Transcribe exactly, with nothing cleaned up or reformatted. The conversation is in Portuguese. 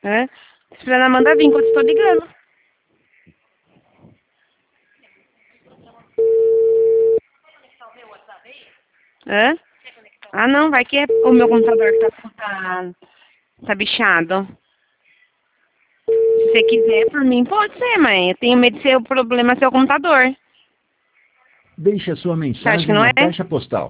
É? Esperando a Amanda vir enquanto estou ligando. É? Ah, não, vai que é o meu computador que tá, tá, tá bichado. Se você quiser, por mim, pode ser, mãe. Eu tenho medo de ser o problema seu computador. Deixe a sua Você acha que mensagem não na é? caixa postal